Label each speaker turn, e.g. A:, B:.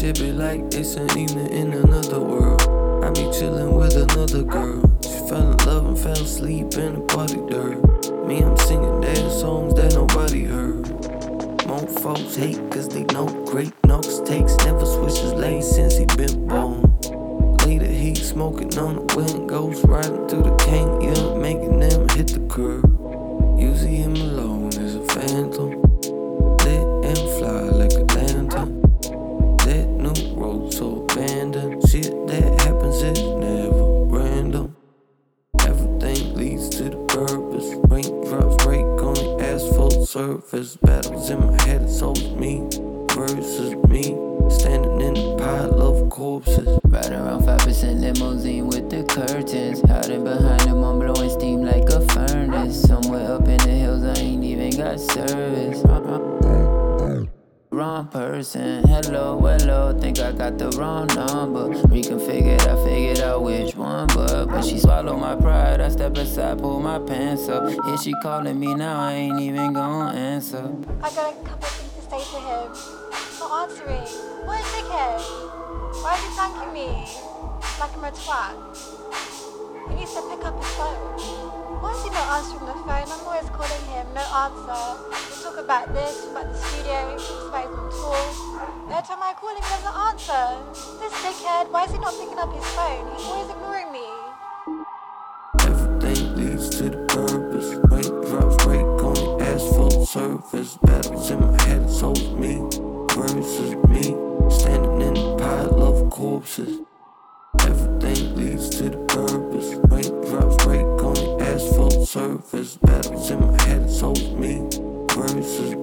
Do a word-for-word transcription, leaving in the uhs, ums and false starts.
A: shit be like it's an evening in another world. I be chillin' with another girl. She fell in love and fell asleep in the party dirt. Me, I'm singing their songs that nobody heard. More folks hate cause they know great knocks takes. Never switches lanes since he been born. Later he smoking on the windows, riding through the canyon, making them hit the curb. Usually him alone is a phantom, lit and fly like a lantern. That new road so abandoned. Shit that happens is never random. Everything leads to the purpose. Raindrops break on the asphalt surface. Battles in my head, it's always me versus me, standing in a pile of corpses.
B: Ride around five percent limousine with the curtains. Hiding behind them, I'm blowing steam like a furnace. Somewhere up in the hills, I ain't even got service. Wrong person, hello, hello, think I got the wrong number. Reconfigured, I figured out which one, but when she swallowed my pride, I step aside, pull my pants up. Is she calling me now? I ain't even gon' answer.
C: I got a couple things to say to him. Not answering. What a dickhead. Why is he thanking me like I'm a twat? He needs to pick up his phone. Why is he not answering the phone? I'm always calling him, no answer. We talk about this, about the studio, he talks about his on tour. Every time I call him, he doesn't answer. This dickhead, why is he not picking up his phone? He's always ignoring me.
A: Everything leads to the purpose. Raindrops break on the asphalt surface. Battles in my head, it's always me versus me, standing in a pile of corpses. Everything leads to the purpose. Raindrops break on the asphalt surface. Battles in my head, it's always me versus